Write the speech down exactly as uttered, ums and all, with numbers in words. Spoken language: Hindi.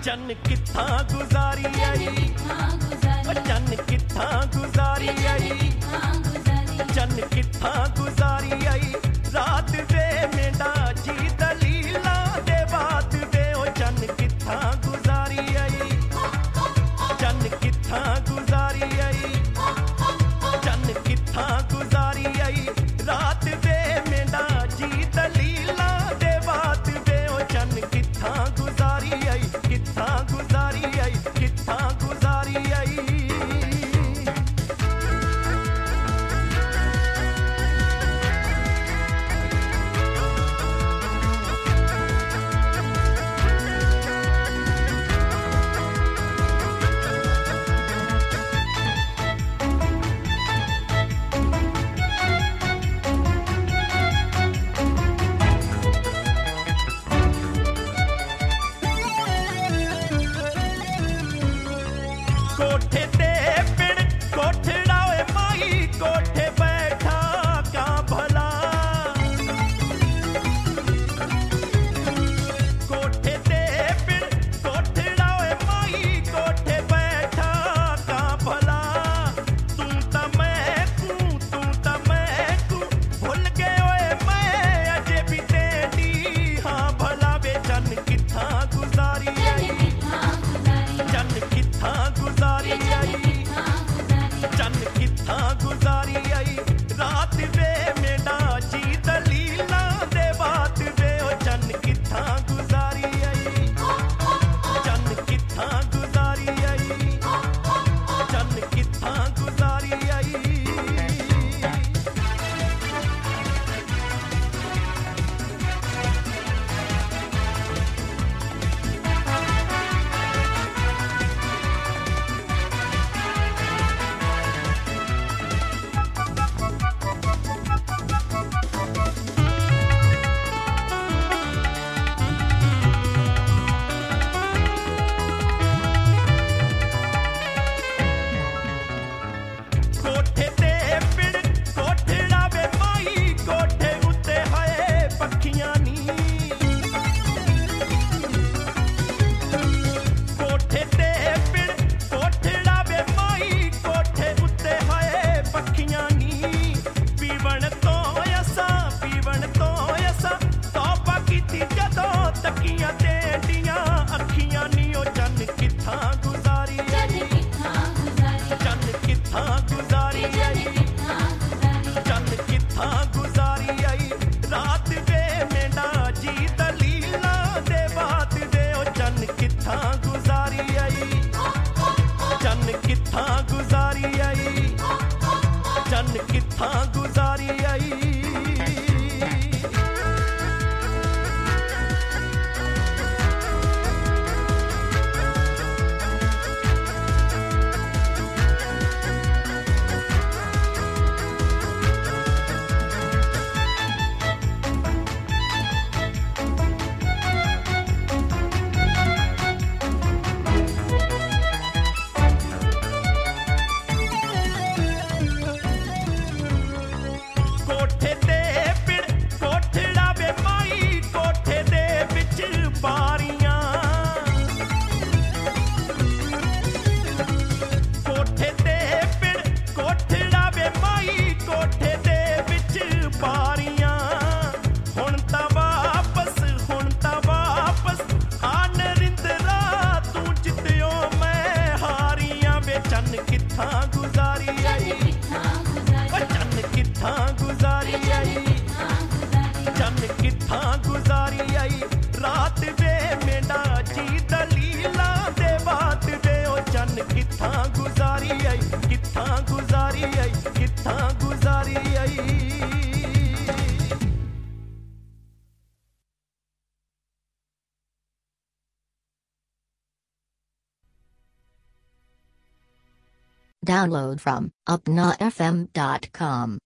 चन्न कित्था गुजारी आई चन्न कित्था गुजारी आई चन्न कित्था गुजारी आई रात वे मेंढा जी दलीला दे बात वे ओ चन्न कित्था गुजारी आई चन्न कित्था गुजारी आई चन्न कित्था गुजारी आई रात वे मेंढा जी दलीला दे बात वे ओ चन्न कित्था गुजारी आई कित्था गुजारी आई कित्था गुजारी आई कोठे ते पिड़ कोठड़ा ओए माई कोठे बैठा क्या भला कोठे ते पिड़ कोठड़ा ओए माई कोठे बैठा क्या भला तू ता मैं कू तू ता मैं कू भूल गए ओए मैं अजे भी तेरी हाँ भला वे चन्न कित्था गुजारी आई चन्न कित्था गुजारी आई चन्न कित्था गुजारी आई रात वे मेंढा जी दलीला दे बात वे ओ चन्न कित्था गुजारी आई चन्न कित्था गुजारी आई चन्न कित्था गुजारी आई कोठे ते पिड़ कोठड़ा वे माई कोठे उत्ते हाए पखियां नी कोठे ते पिड़ कोठड़ा वे माई कोठे उत्ते हाए पखियां नी पीवण तो असा पीवण तो असा तौबा कीती जदों तकियां तेडियां अखियां नी ओ चन्न कित्था गुजारी आई चन्न कित्था गुजारी आई चन्न कित्था गुजारी आई रात वे मेंढा जी दलीला दे बात वे ओ चन्न कित्था गुजारी आई चन्न कित्था गुजारी आई चन्न कित्था गुजारी आई कोठे ते पिड़ कोठड़ा वे माई कोठे दे विच बारियां कोठे ते पिड़ कोठड़ा वे माई कोठे दे विच बारियां हुण तां वापस हुण तां वापस आ नरिंदरा तू जित्तियो मैं हारियां वे चन्न कित्था गुजारी आई चन्न कित्था गुजारी आई चन्न कित्था गुजारी आई रात वे मेंढा जी दलीला दे बात वे ओ चन्न कित्था गुजारी आई कित्था गुजारी आई कित्था गुजारी आई Download from upna f m dot com.